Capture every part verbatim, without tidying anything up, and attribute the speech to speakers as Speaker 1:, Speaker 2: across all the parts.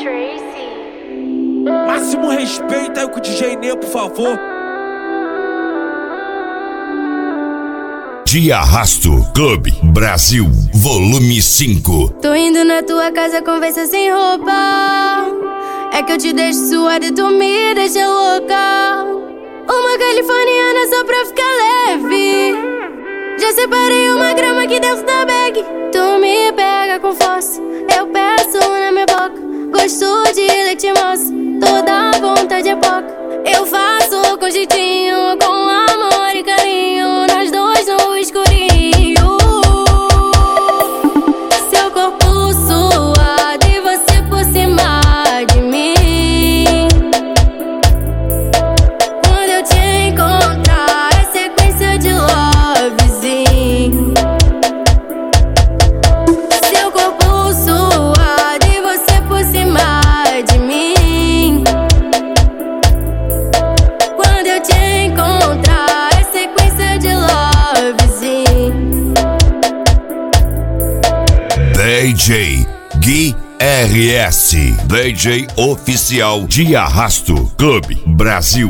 Speaker 1: Máximo respeito aí com o D J Nê, por favor.
Speaker 2: De Arrasto Clube Brasil, volume cinco.
Speaker 3: Tô indo na tua casa, conversa sem roupa. É que eu te deixo suada e tu me deixa louca. Uma californiana só pra ficar leve. Já separei uma grama aqui dentro da bag. Tu me pega com força, eu peço na minha boca. Gosto de leite moça, toda vontade é pouca. Eu faço com jeitinho, com amor e carinho, nós dois no escurinho. Seu corpo suado e você por cima de mim. Quando eu te encontrar é sequência de lovezinho. Seu corpo suado e você por cima de mim. Quando eu te encontrar é sequência de lovezinho.
Speaker 2: D J Gui R S, D J oficial de Arrasto Clube Brasil.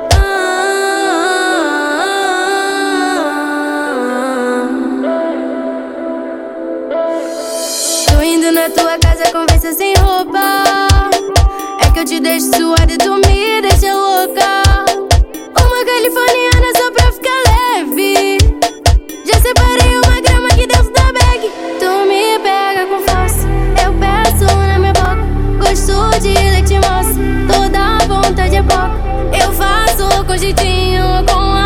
Speaker 3: Tô indo na tua casa, conversa sem roupa. É que eu te deixo suada e tu me deixa louca. Uma californiana só pra ficar leve. Já separei uma grama aqui dentro da bag. Tu me pega com força, eu peço na minha boca. Gosto de leite moça, toda vontade é pouca. Eu faço com jeitinho, com